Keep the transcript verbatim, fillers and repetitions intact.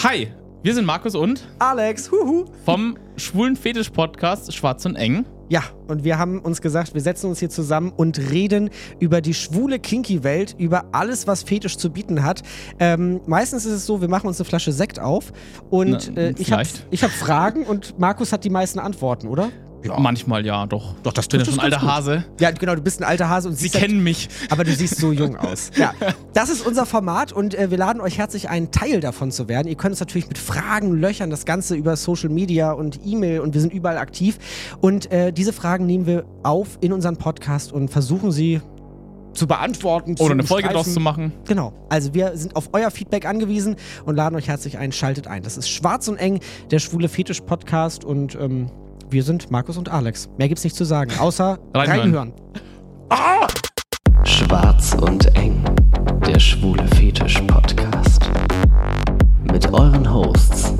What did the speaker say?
Hi, wir sind Markus und Alex, huhu. vom schwulen Fetisch-Podcast Schwarz und Eng. Ja, und wir haben uns gesagt, wir setzen uns hier zusammen und reden über die schwule Kinky-Welt, über alles, was Fetisch zu bieten hat. Ähm, meistens ist es so, wir machen uns eine Flasche Sekt auf und Na, äh, ich habe vielleicht. ich hab Fragen und Markus hat die meisten Antworten, oder? Ja. Manchmal ja, doch. Doch, das Ich bin ja trifft schon ein es alter ganz gut. Hase. Ja, genau, du bist ein alter Hase und Sie siehst kennen mich. aber du siehst so jung aus. Ja, das ist unser Format und äh, wir laden euch herzlich ein, Teil davon zu werden. Ihr könnt uns natürlich mit Fragen löchern, das Ganze über Social Media und E-Mail und wir sind überall aktiv. Und äh, diese Fragen nehmen wir auf in unseren Podcast und versuchen sie zu beantworten. Oder zu eine Folge umstreifen. draus zu machen. Genau, also wir sind auf euer Feedback angewiesen und laden euch herzlich ein, schaltet ein. Das ist Schwarz und Eng, der schwule Fetisch-Podcast und ähm, wir sind Markus und Alex. Mehr gibt's nicht zu sagen, außer Reinhören. reinhören. Ah! Schwarz und Eng, der schwule Fetisch-Podcast. Mit euren Hosts